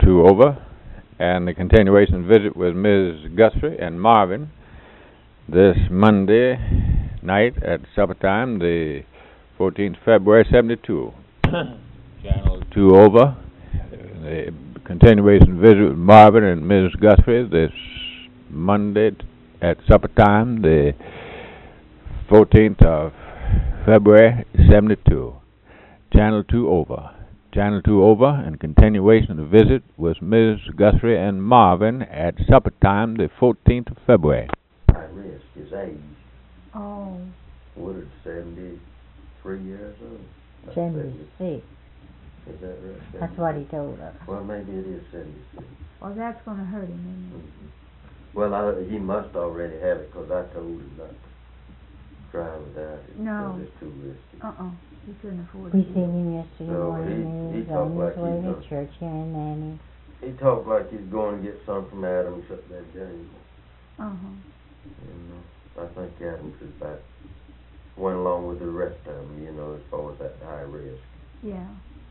2 over, and the continuation visit with Ms. Guthrie and Marvin this Monday night at supper time, the 14th February 72. Channel 2 over, the continuation visit with Marvin and Ms. Guthrie this Monday at supper time, the 14th of February 72. Channel 2 over. Channel 2 over, and continuation of the visit with Ms. Guthrie and Marvin at supper time, the 14th of February. I risk his age. Oh. Woodard's 73 years old. 76. Is that right? That's what he told us. Well, maybe it is 76. Well, that's going to hurt him, isn't it? Well, he must already have it, because I told him not to try without it. No. It's too risky. He couldn't afford We to. seen him yesterday So morning. he He was talked on like his way he's to a- church here in Nanny. He talked like he's going to get some from Adams up that James. And I think Adams is about went along with the rest of them, as far as that high risk. Yeah.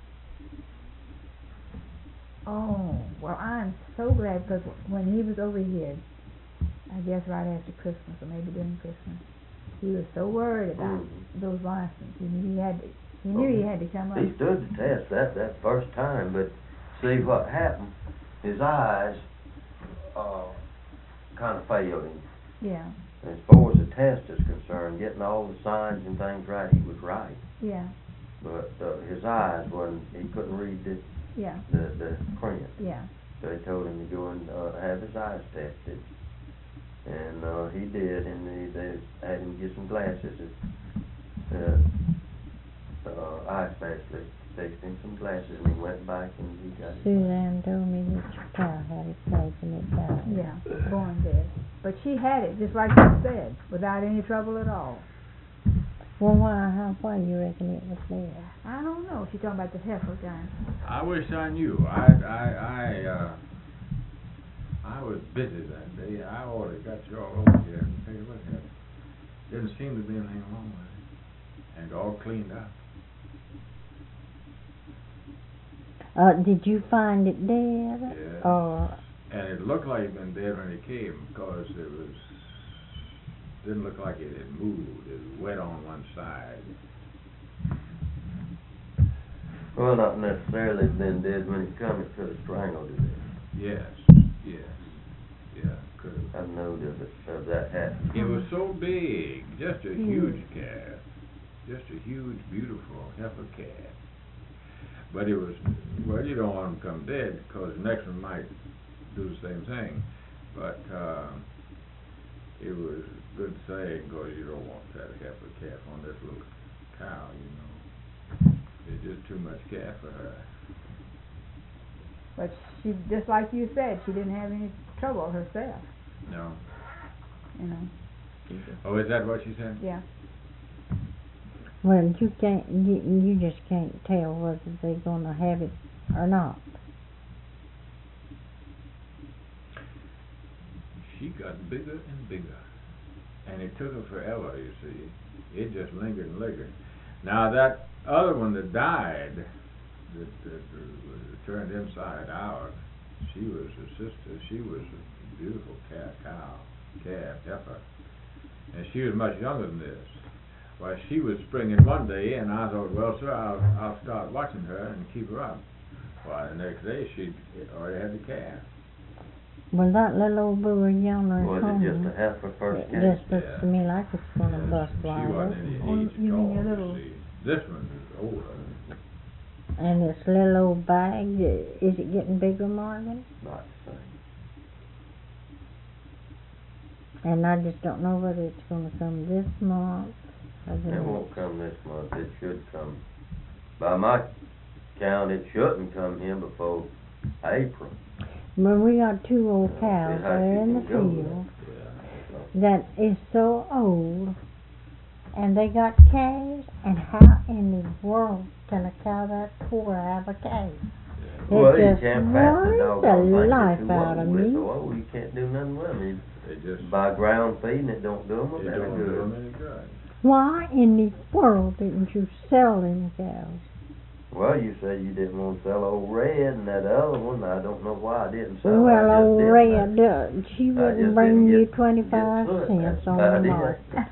Oh, well, I'm so glad, because when he was over here, I guess right after Christmas, or maybe during Christmas, he was so worried about those licenses. He knew he had to come up. He stood the test that first time, but see what happened, his eyes kind of failed him. Yeah. As far as the test is concerned, getting all the signs and things right, he was right. Yeah. But his eyes he couldn't read the print. Yeah. So they told him to go and have his eyes tested. And he did, and they had him get some glasses. Eye specialist fixed him some glasses, and he went back and he got his Suzanne told me that your cow had it placed and it died. Yeah, born dead. But she had it, just like you said, without any trouble at all. Well, why do you reckon it was there? I don't know. She's talking about the heifer guy. I wish I knew. I was busy that day. I ought to got you all over here and take a look at it. Didn't seem to be anything wrong with it. And all cleaned up. Did you find it dead? Yes. Or And it looked like it had been dead when it came, because didn't look like it had moved. It was wet on one side. Well, not necessarily been dead when it come. It could have strangled it. Yes. Yeah, could have. I know of that happening. It was so big, just a huge calf. Just a huge, beautiful heifer calf. But it was, well, you don't want them to come dead, because the next one might do the same thing. But it was good saying, because you don't want that heifer calf on this little cow, It's just too much calf for her. But she, just like you said, she didn't have any trouble herself. No. Oh, is that what she said? Yeah. well, you just can't tell whether they're gonna have it or not. She got bigger and bigger, and it took her forever, you see. It just lingered and lingered. Now that other one that died, that turned inside out, she was a sister. She was a beautiful calf, heifer, and she was much younger than this. Well, she was springing one day, and I thought, well, sir, I'll start watching her and keep her up. Well, the next day she already had the calf. Well, that little old brewer yonder at Was home, it just a heifer first calf? just looks to me like it's gonna bust She wide wasn't open. any Oh, age you at mean all, your you little- see. This one is older. And this little old bag, is it getting bigger, Marvin? Not the same. And I just don't know whether it's gonna come this month or the It next. won't come this month. It should come. By my count, it shouldn't come here before April. Well, we got two old cows See how there she in the can go with field Yeah. that is so old, and they got calves, and how in the world can a cow that poor have a calf? Well, It you just can't pass the worries doggone the thing life too out of old. It's me. so old you can't do nothing with them. They just, By ground feeding, it don't do them it any don't do them good. any good. Why in the world didn't you sell them cows? Well, you said you didn't want to sell old Red and that other one. I don't know why I didn't sell it. Well, I old just Red, didn't. she I wouldn't just bring didn't you get 25 to it. cents That's on about the it. market.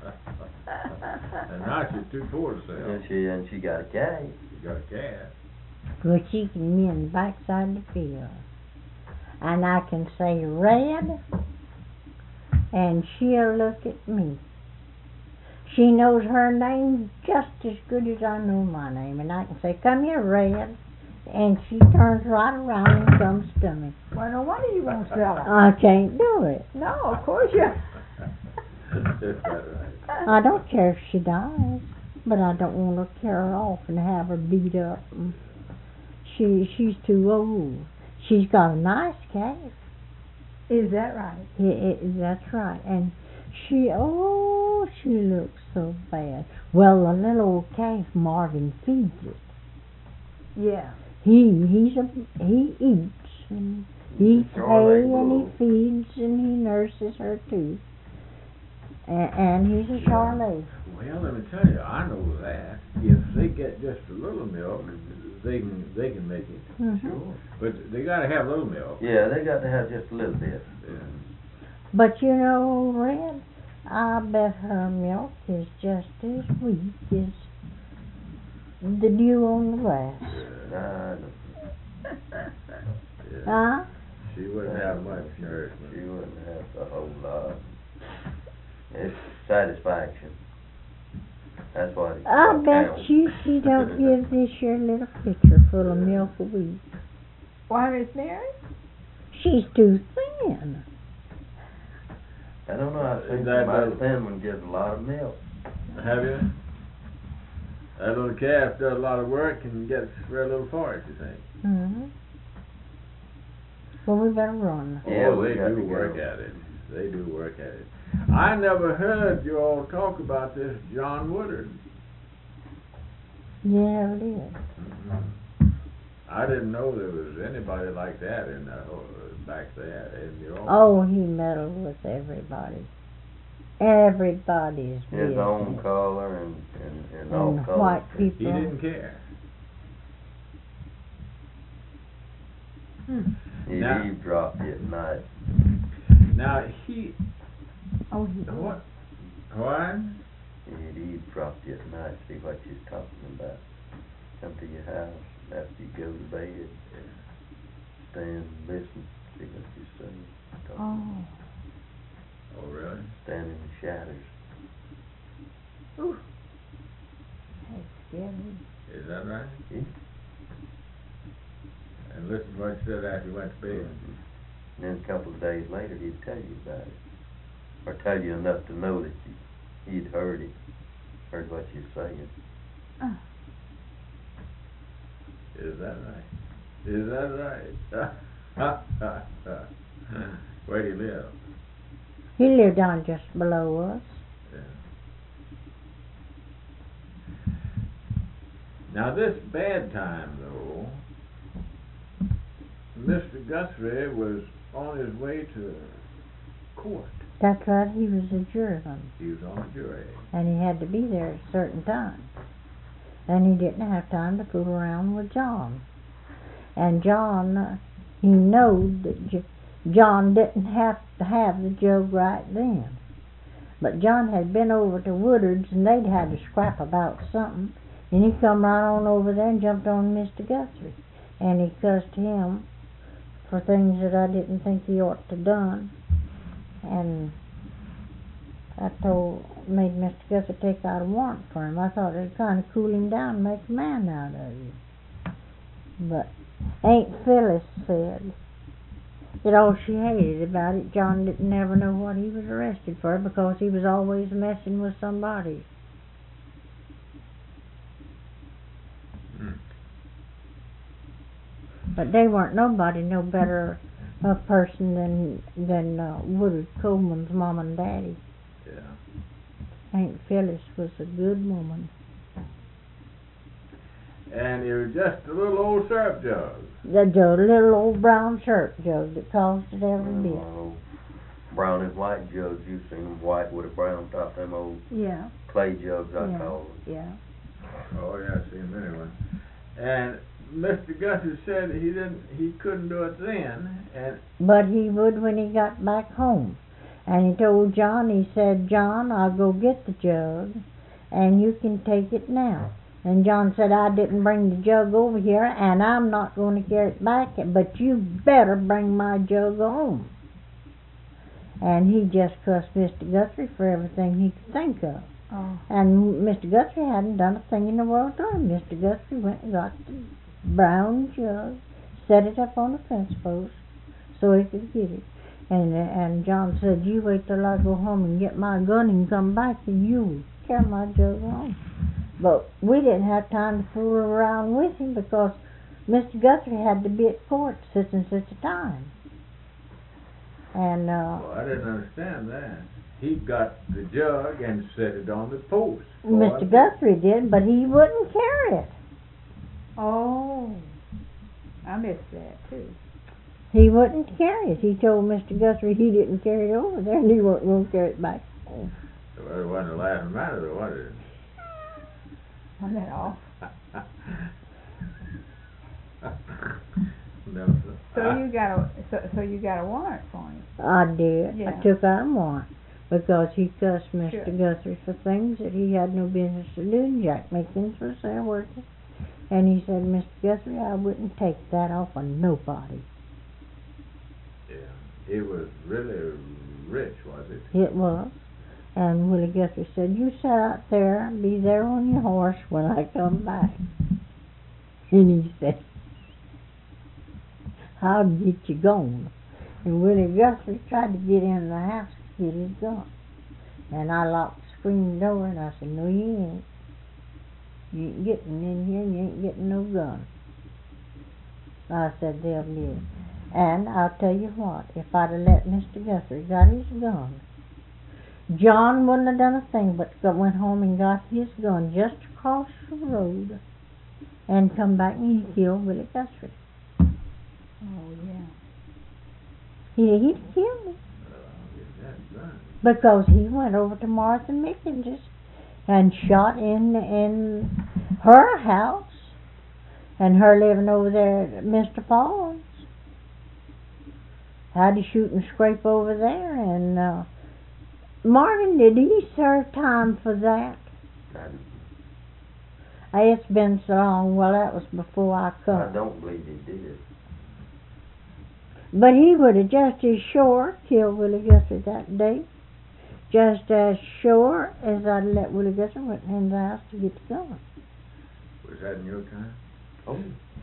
And now she's too poor to sell. And she got a cat. She got a cat. Well, she can mean backside the field. And I can say Red, and she'll look at me. She knows her name just as good as I know my name. And I can say, come here, Red. And she turns right around and comes to me. Well, no wonder you won't sell it. I can't do it. No, of course you. Is that right? I don't care if she dies, but I don't want to carry her off and have her beat up. She's too old. She's got a nice calf. Is that right? That's right. And she looks so bad. Well, the little old calf, Marvin, feeds it. Yeah. He eats and he eats hay and he feeds and he nurses her too. And he's a Charolais. Well, let me tell you, I know that if they get just a little milk, they can make it. Mm-hmm. Sure. But they gotta have little milk. Yeah, they got to have just a little bit. Yeah. But you know, Red, I bet her milk is just as sweet as the dew on the grass. Yeah. Huh? She wouldn't have much nourishment. She wouldn't have a whole lot. It's satisfaction. That's what it's I what bet counts. she don't give this your little pitcher full of milk a week. Why, Miss Mary? She's too thin. I don't know. I think That my little- thin one gives a lot of milk. Have you? That little calf does a lot of work and gets very little for it, you think? Mm-hmm. Well, we better run. Yeah, Oh, we they got do to work go. at it. They do work at it. I never heard you all talk about this John Woodard. Yeah, it is. I didn't know there was anybody like that in back there in New Orleans. Oh, he meddled with everybody. Everybody's His own business. color and all And colors. white He people. didn't care. He Now- eavesdropped at night. Now he Oh, he what? What? He'd eavesdrop at night, see what you're talking about. Come to your house after you go to bed and stand, listen, see what you're saying. Oh. Oh really? Stand in the shadows. Ooh. That's scary. Is that right? Yeah. And listen to what you said after you went to bed. And then a couple of days later, he'd tell you about it. Or tell you enough to know that he'd heard it, heard what you're saying. Is that right? Is that right? Where do you live? He lived down just below us. Yeah. Now this bad time though, Mr. Guthrie was on his way to court. That's right, he was a juryman. He was on the jury. And he had to be there at a certain time. And he didn't have time to fool around with John. And John, he knowed that John didn't have to have the jug right then. But John had been over to Woodard's and they'd had a scrap about something. And he come right on over there and jumped on Mr. Guthrie. And he cussed him for things that I didn't think he ought to done. And I made Mr. Guthrie take out a warrant for him. I thought it'd kind of cool him down and make a man out of him. But Aunt Phyllis said that all she hated about it, John didn't never know what he was arrested for because he was always messing with somebody. But they weren't nobody no better a person than Woodard Coleman's mom and daddy. Yeah. Aunt Phyllis was a good woman. And it was just a little old syrup jug. The little old brown syrup jug that cost it every bit. Brown and white jugs. You've seen them white with a brown top. Them old Yeah. clay jugs, I Yeah. call them. Yeah. Oh yeah, I've seen many ones. And Mr. Gussie said he couldn't do it then, and but he would when he got back home. And he told John, he said, John, I'll go get the jug, and you can take it now. And John said, I didn't bring the jug over here, and I'm not going to carry it back, but you better bring my jug home. And he just cussed Mr. Guthrie for everything he could think of. Oh. And Mr. Guthrie hadn't done a thing in the world to him. Mr. Guthrie went and got the brown jug, set it up on the fence post so he could get it. And John said, you wait till I go home and get my gun and come back and you carry my jug home. But we didn't have time to fool around with him because Mr. Guthrie had to be at court such and such a time. And well, I didn't understand that. He got the jug and set it on the post. Mr. Guthrie did, but he wouldn't carry it. Oh, I missed that too. He wouldn't carry it. He told Mr. Guthrie he didn't carry it over there and he wasn't going to carry it back home. Well, it wasn't a laughing matter, though, was it? Wasn't that off? No, So you got a warrant for him? I did. Yeah. I took out a warrant because he cussed Mr. Sure. Guthrie for things that he had no business to do. And Jack Mickens was there working. And he said, Mr. Guthrie, I wouldn't take that off of nobody. Yeah, he was really rich, was it? It was. And Willie Guthrie said, you sit out there and be there on your horse when I come back. And he said, I'll get you gone. And Willie Guthrie tried to get in the house to get his gun. And I locked the screen door and I said, no, you ain't. You ain't getting in here and you ain't getting no gun. I said, they'll live. And I'll tell you what, if I'd have let Mr. Guthrie got his gun, John wouldn't have done a thing but went home and got his gun just across the road and come back and he killed Willie Guthrie. Oh yeah. He'd killed me That's right. because he went over to Martha Mickens and shot in her house and her living over there at Mr. Paul's. Had to shoot and scrape over there. And Marvin, did he serve time for that? It's been so long. Well, that was before I come. I don't believe he did. But he would have just as sure killed Willie Guthrie that day. Just as sure as I'd let Willie Guthrie went in the house to get the gun. Was that in your time? Oh.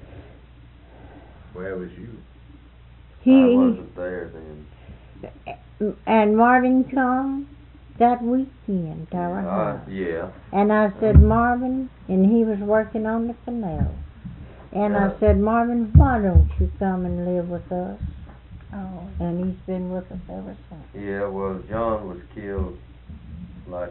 Where was you? I wasn't there then. And Marvin come that weekend to our house. Yeah. And I said, Marvin, and he was working on the canal. And I said, Marvin, why don't you come and live with us? Oh. And he's been with us ever since. Yeah, well, John was killed like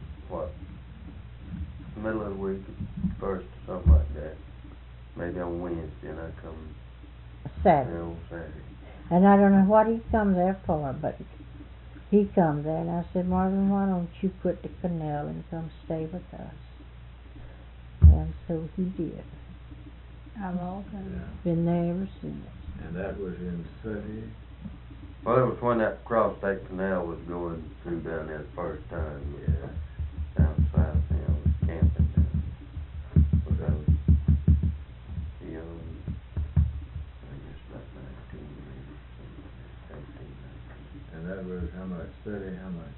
middle of the week, first, something like that. Maybe on Wednesday, and I come Saturday. on Saturday. And I don't know what he come there for, but he come there. And I said, Marvin, why don't you quit the canal and come stay with us? And so he did. I've all come. Been there ever since. And that was in 30? Well, it was when that cross-state canal was going through down there the first time. Yeah. Down south, I was camping down. Was I was young. I guess about 19, maybe. 18, 19. And that was how much? 30, how much?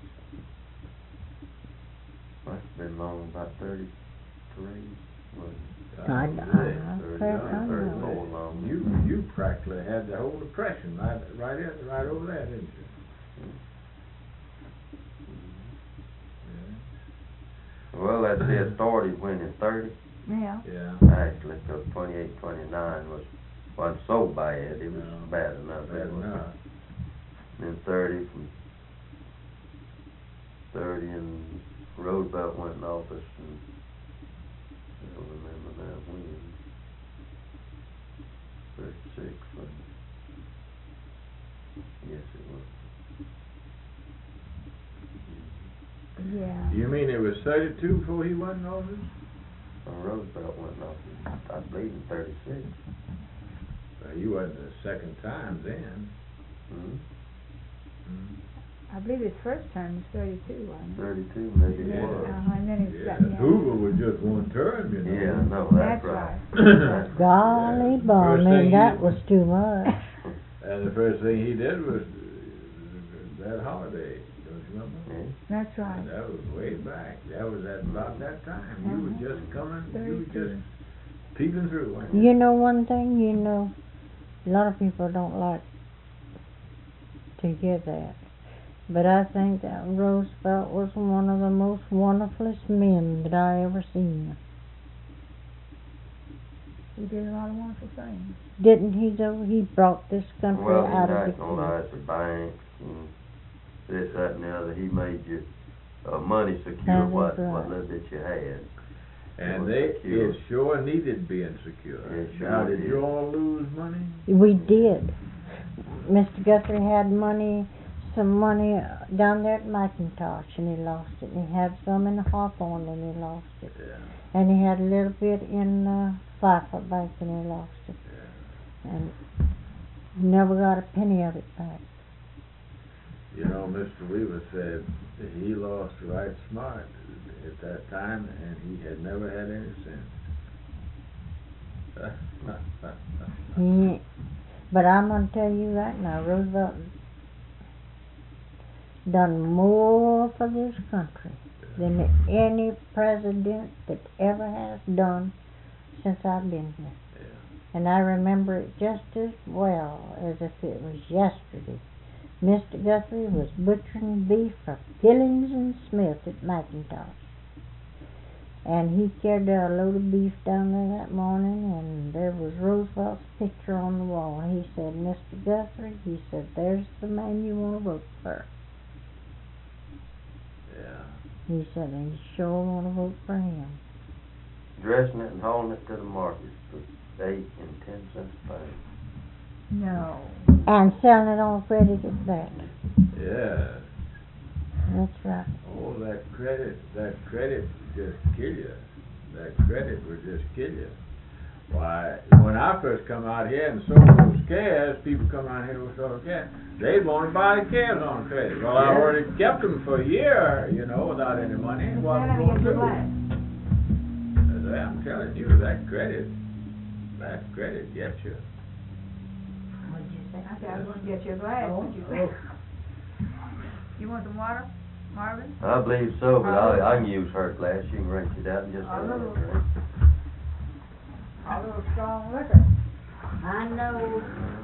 Must have been long, about 33. Was it? I know. 34 long. You practically had the whole depression right over there, didn't you? Yeah. Well, that it started when in 30. Yeah. Yeah. Actually, because 28, 29 wasn't so bad. It was bad enough. Bad enough. Then 30 from 30 and Roosevelt went in office and I don't remember now when. 36, yes it was. Yeah. You mean it was 32 before he went in office? Roosevelt went off, I believe in 36. Well, you wasn't the second time then. Mm-hmm. I believe his first term was 32, wasn't it? 32, maybe it Yeah. was. And then he Yeah, got me out. Hoover was just one term, you know. Yeah, I know, that's That's right. right. Golly, Yeah. ball, First man, thing that he- was too much. And the first thing he did was that holiday, don't you remember? Yeah. That's right. And that was way back. That was at about that time. You were just coming, you were just peeking through, weren't you? You know one thing, a lot of people don't like to hear that. But I think that Roosevelt was one of the most wonderfulest men that I ever seen. He did a lot of wonderful things. Didn't he though? He brought this country Well, out he of not gonna lie, the it's the banks and this, that, and the other. He made you money secure That is what right. little that you had. And It was secure. it sure needed being secure. It sure Now, did did. you all lose money? We did. Mr. Guthrie had some money down there at McIntosh, and he lost it. And he had some in Hawthorne, and he lost it. Yeah, And he had a little bit in Pfeiffer Bank, and he lost it. yeah. And never got a penny of it back. You know, Mr. Weaver said that he lost right smart at that time, and he had never had any sense. But I'm going to tell you right now, Roosevelt done more for this country than any president that ever has done since I've been here. Yeah. And I remember it just as well as if it was yesterday. Mr. Guthrie was butchering beef for Gillings and Smith at McIntosh. And he carried a load of beef down there that morning, and there was Roosevelt's picture on the wall. He said, Mr. Guthrie, he said, there's the man you want to vote for. Yeah. He said, and you sure want to vote for him. Dressing it and hauling it to the market for 8 and 10 cents a pound. No. And selling it on credit at that. Yeah. That's right. Oh, that credit would just kill you. That credit would just kill you. Why, when I first come out here and sold those calves, people come out here with those calves, they'd want to buy the calves on credit. Well, I already kept them for a year, without any money. It wasn't going to. I'm telling you, that credit gets you. What'd you say? I said I was going to get you a glass. What'd you say? You want some water, Marvin? I believe so, but I can use her glass. You can rinse it out and just A let it little. drink. A little strong liquor. I know.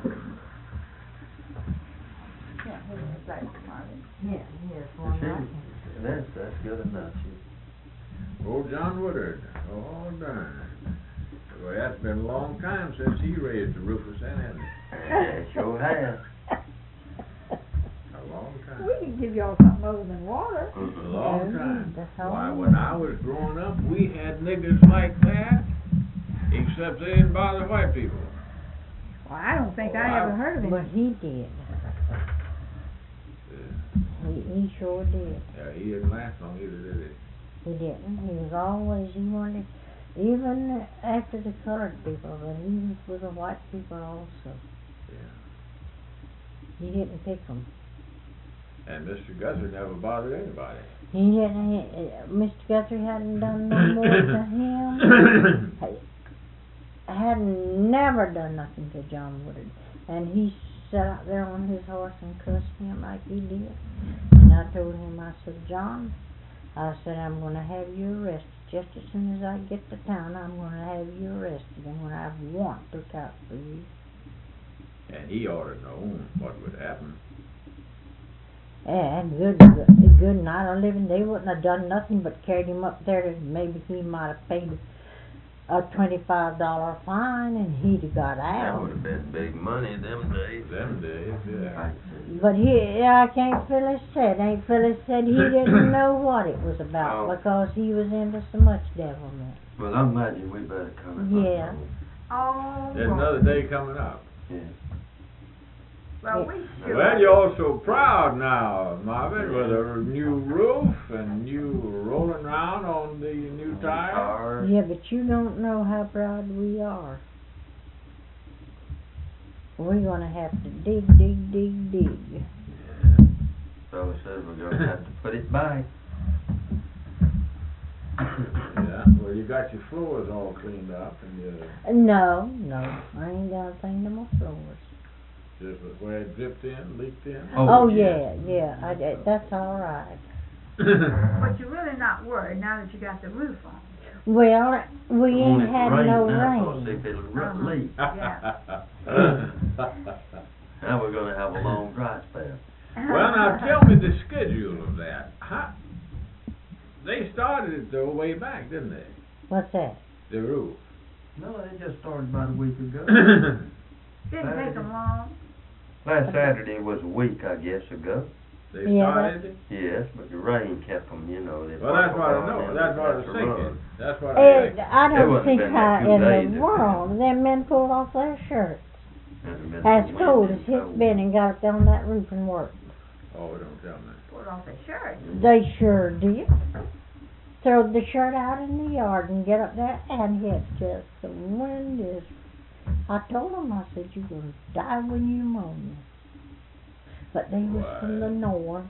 Yeah, here's a glass, Marvin. Yeah, here's one right here. That's good enough. Old John Woodard. Oh, darn. Well, that's been a long time since he raised the Rufus, hasn't it? Yeah, sure has. A long time. We can give y'all something other than water. A long time. That's all. Why, when I was growing up, we had niggers like that, except they didn't bother white people. Well, I don't think Oh, I ever heard of But him. he did. He sure did. Yeah, he didn't last long either, did he? He didn't. He was always, he wanted, even after the colored people, but he was with the white people also. Yeah. He didn't pick them. And Mr. Guthrie never bothered anybody. He didn't, Mr. Guthrie hadn't done no more to him. Hadn't never done nothing to John Woodard. And he sat out there on his horse and cussed him like he did. And I told him, I said, John, I said, I'm going to have you arrested. Just as soon as I get to town, I'm going to have you arrested. And when I have a warrant took out for you. And he ought to know what would happen. And good night of living. They wouldn't have done nothing but carried him up there. Maybe he might have paid a $25 fine and he'd have got That out. would have been big money them days. Them days, yeah. But I can't Phyllis said. Aunt Phyllis said he didn't know what it was about Oh. because he was into so much devilment. Well, I imagine we better come. Yeah. Oh, There's another day coming up. Yeah. Well, we sure. Well, you're also proud now, Marvin, with a new roof and you rolling around on the new tires. Yeah, but you don't know how proud we are. We're gonna have to dig. So says we're gonna have to put it back. Yeah, well, you got your floors all cleaned up and you No, I ain't got a thing to my floors. just where it dripped in, leaked in. Oh yeah, that's all right. But you're really not worried now that you got the roof on. Well, we ain't had no now, rain. so if it'll leak. Yeah. Now we're gonna have a long dry spell. Well, now tell me the schedule of that. How, they started it though way back, didn't they? What's that? The roof. No, they just started about a week ago. Didn't take them long. Last Saturday was a week, I guess, ago. They Yeah, started it? Yes, but the rain kept them, you know. Well, that's what I know. That's what I was thinking. That's what I was I thinking. don't wasn't think been how that 2 in days. the world them men pulled off their shirts And the as wind cold as and it's so- been and got up on that roof and worked. Oh, don't tell me. Put off their shirt. They sure did. Throw the shirt out in the yard and get up there and hit just the wind is. I told them, I said, you're going to die with pneumonia. But they was from the north.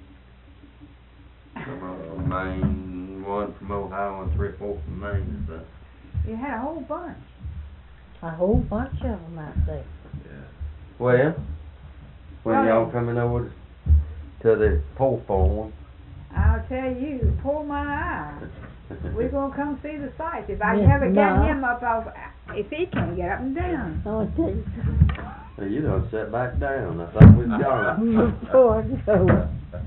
Some of them from Maine, one from Ohio, and 3 or 4 from Maine and stuff. You had a whole bunch. A whole bunch of them out there. Yeah. Well, when Oh, y'all yeah. coming over to the pole farm? I'll tell you, pull my eye. We're gonna come see the sights. If I Yeah, never get no. him up off, if he can't get up and down. I'll tell you. Well, you done sat back down. I thought we'd gone. Before I go.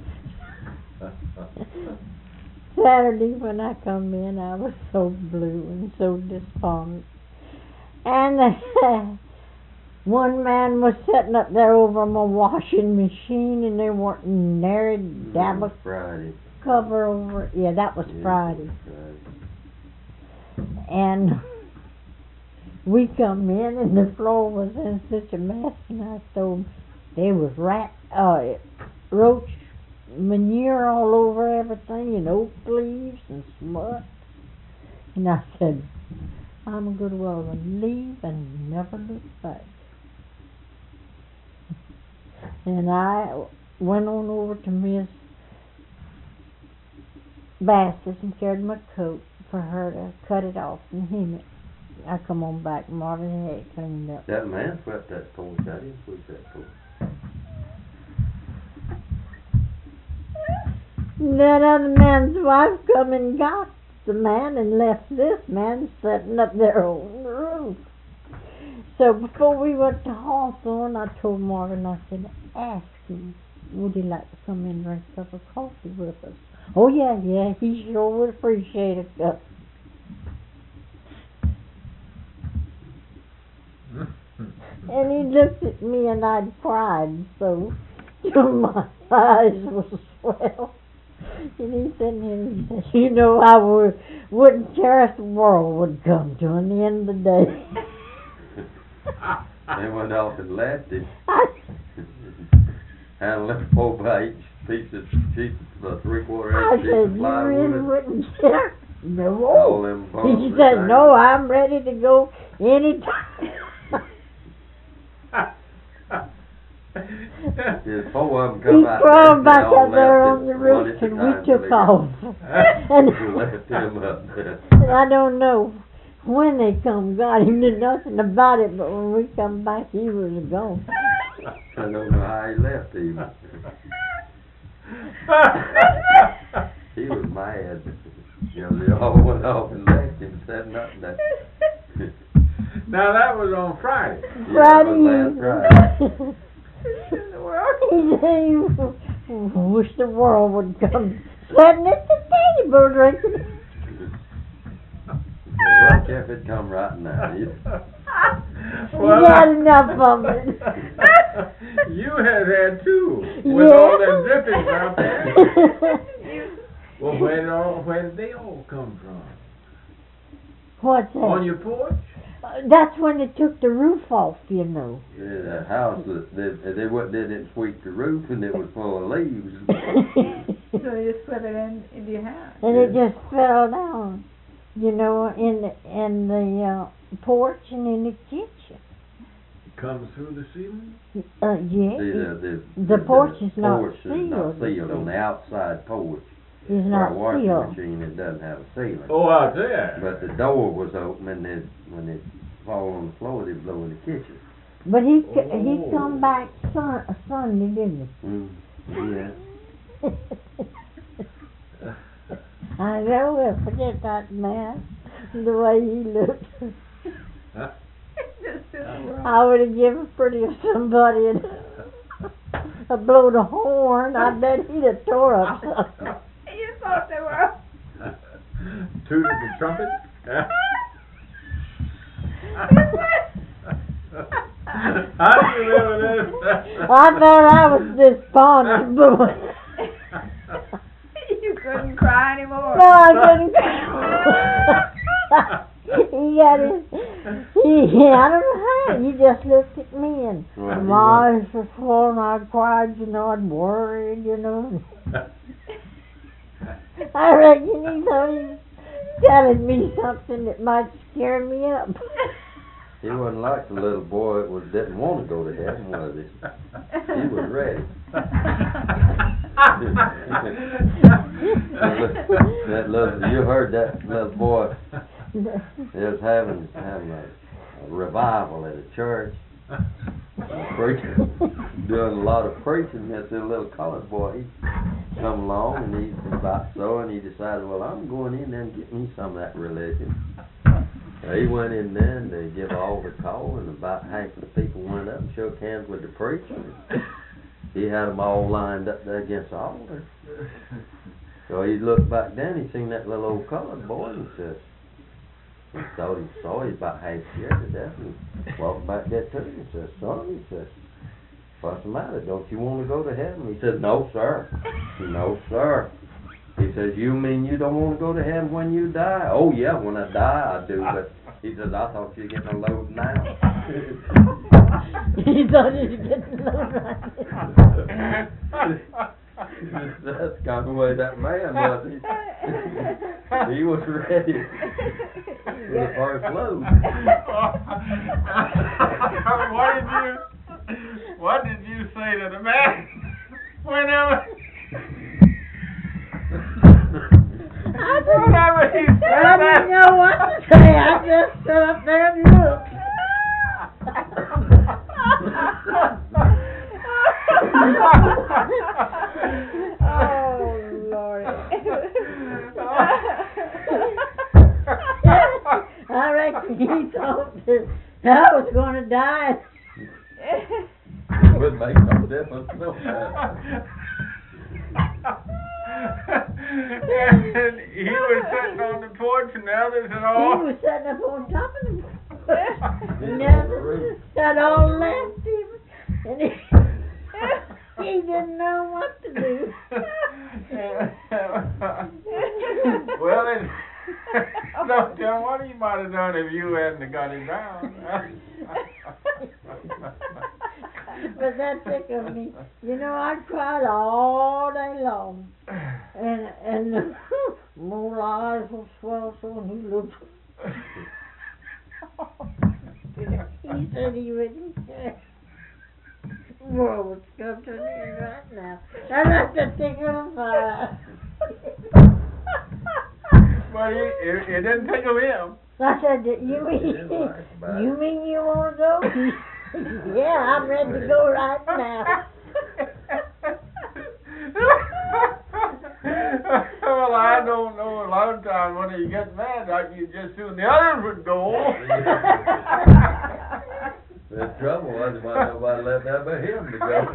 Saturday when I come in, I was so blue and so despondent. And one man was sitting up there over my washing machine, and there weren't nary dab of Friday. cover over it. Yeah, that was Yeah, Friday. Friday. And we come in, and the floor was in such a mess, and I told him there was roach manure all over everything, and oak leaves and smut. And I said, I'm a good woman, leave and never look back. And I went on over to Miss Bass's and carried my coat for her to cut it off and hem it. I come on back, Marvin had it cleaned up. That man swept that porch. I didn't sweep that porch. That other man's wife come and got the man and left this man sitting up there on the roof. So before we went to Hawthorne, I told Marvin, I said, ask him, would he like to come in and drink a cup of coffee with us? Oh yeah, he sure would appreciate a cup. And he looked at me and I'd cried so till my eyes were swell. And he said, you know, I wouldn't care if the world would come to an end today. They went off and left him. I And left 4 by each piece of sheet of 3/4 inch sheet said, of you plywood. really wouldn't care? All No. them He bones said, and no, I'm ready to go anytime. There's 4 of them He come out. crawled they back all up there left on it the one roof at a and we time took till off. they left him up there. And I don't know when they come got him, knew nothing about it, but when we come back, he was gone. I don't know how he left him. He was mad. You know, they all went off and left him, said nothing. Now that was on Friday. Friday last evening. In the world. He wish the world would come sitting at the table drinking. Well, if it come right now. You got enough of it. You had 2 with all them drippings out there. Well, where did they all come from? What's that? On your porch? That's when they took the roof off, you know. Yeah, that house, they didn't sweep the roof, and it was full of leaves. So you just put it in your house. And it just fell down, you know, in the porch and in the kitchen. Comes through the ceiling? Yeah. The porch is not porch is not sealed on the outside porch. It's For not a washing sealed. machine, it doesn't have a ceiling. Oh, out there. But the door was open, and when it fall on the floor, they blow in the kitchen. But he come back Sunday, didn't Yeah. he? I never will forget that man, the way he looked. I would have given pretty if somebody had blown a horn. I bet he'd have tore up something. You thought they were. Tooted the trumpet? I remember this. I bet I was despondent, boy. You couldn't cry anymore. No, I couldn't cry. I don't know how. He just looked at me and my eyes were swollen. I'd cried, you know, I'd worried, you know. I reckon he thought he was telling me something that might scare me up. He wasn't like the little boy that didn't want to go to heaven, was he? He was ready. You heard that little boy. They was having a revival at a church. Preacher doing a lot of preaching. This little colored boy, he come along and he about so, and he decided, well, I'm going in there and get me some of that religion. He went in there and they give all the call, and about half of the people went up and shook hands with the preacher. He had them all lined up there against the altar. So he looked back down, he seen that little old colored boy, and he says, he thought he saw, he's about half scared to death, and walked back there to him and says, son, he says, what's the matter? Don't you want to go to heaven? He says, no, sir. No, sir. He says, you mean you don't want to go to heaven when you die? Oh, yeah, when I die, I do, but he says, I thought you were getting a load now. He thought he was getting a load right now. That's kind of the way that man was. He was ready for the first load. What did you say to the man whenever he said I didn't know what to say. I just stood up there and looked. Oh, Lord. I reckon he thought that I was going to die. It wouldn't make no difference. No. And he was sitting on the porch and the others and all. He was sitting up on top of the porch. And the others had all left him. And he didn't know what to do. Well, no, John, what he might have done if you hadn't got him down. But that tickled me. You know, I cried all day long. And my eyes were swelled so, and he looked. He said he wouldn't care. World would come to me right now. That's the tickle of my But it didn't tickle him. I said, you mean you want to go? Yeah, I'm ready to go right now. Well, I don't know. A lot of times when you get mad, like you just soon the others would go. The trouble was why nobody left that but him to go.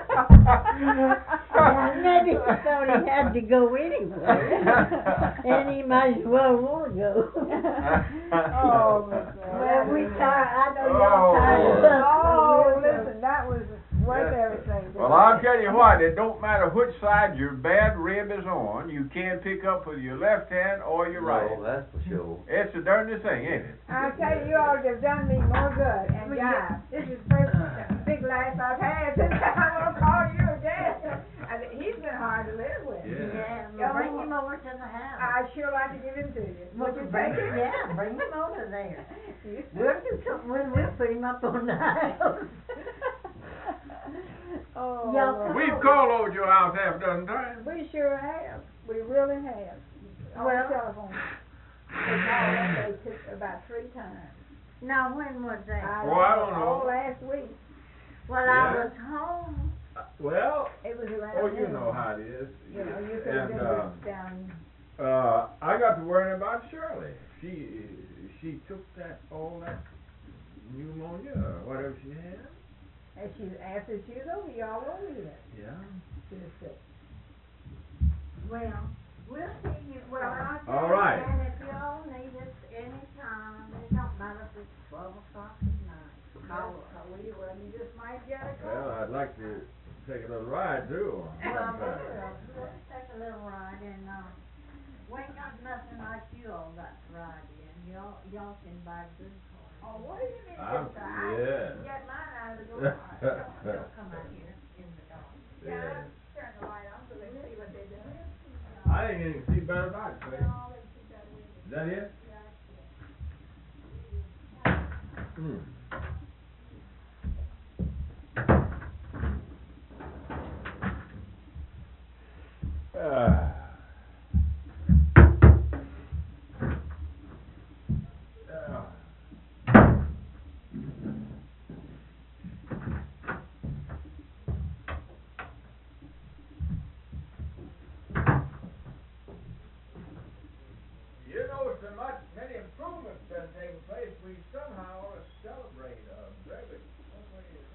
Yeah, maybe he thought he had to go anyway. And he might as well want to go. Oh, well, I know y'all tired of us. Oh, listen, that was Worth Yes, everything. Well, I'll tell you what, it don't matter which side your bad rib is on, you can pick up with your left hand or your right. No, that's for sure. It's the darndest thing, ain't it? I'll tell you, you all have done me more good. And God, this is the first big laugh I've had since I will call you again. He's been hard to live with. Yeah. Yeah, bring him over to the house. I'd sure like to give him to you. Would you take him? Yeah, bring him over there. You We'll do something, we'll put him up on the house. Oh, Y'all Lord. We've called over to your house half a dozen times. We sure have. We really have. On Well- the telephone. They called us, they took about 3 times. Now, when was that? Oh, I don't know. All last week. Well, Yeah. I was home. Well, It was around oh, you noon. know how it is. You know, you could have And, been down. I got to worrying about Shirley. She took all that pneumonia or whatever she had. And after she was over, y'all over here. Yeah. She was sick. Well, we'll see you. Well, I'll tell All you, right. and if y'all need us anytime, it don't matter if it's 12 o'clock at night. Call us. Well, you just might get a call. Well, I'd like to take a little ride too. Well, sometime. let's take a little ride, and we ain't got nothing like you all got to ride in. Y'all can buy good cars. Oh, what do you mean? I'm- sister? I yeah. can get mine out of the door. They'll come out here in the dark. Yeah. Turn the light on so they can see what they're doing. I didn't even see better about it, Clay. Is that it? Hmm. Ah. You know, so many improvements been taking place. We somehow ought to celebrate Brevard. One way or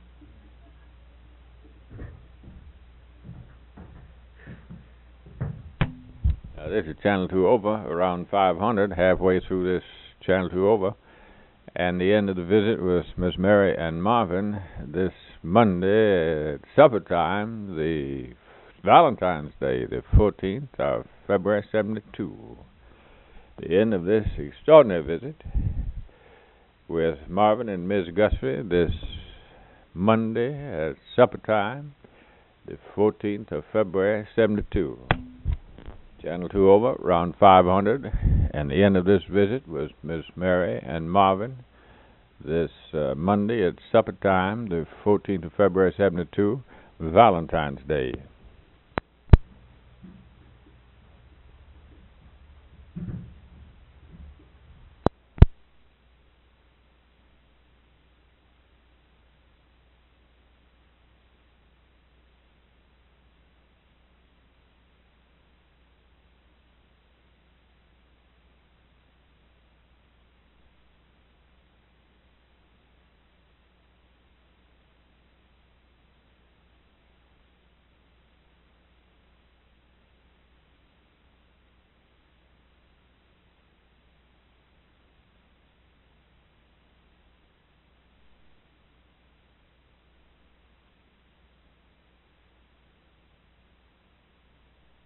another. Now, this is Channel 2 over, around 500, halfway through this Channel 2 over. And the end of the visit was Miss Mary and Marvin this Monday at supper time, the Valentine's Day, the 14th of February 72. The end of this extraordinary visit with Marvin and Miss Guthrie this Monday at supper time, the 14th of February 72. Channel 2 over, around 500, and the end of this visit was Miss Mary and Marvin this Monday at supper time, the 14th of February 72, Valentine's Day.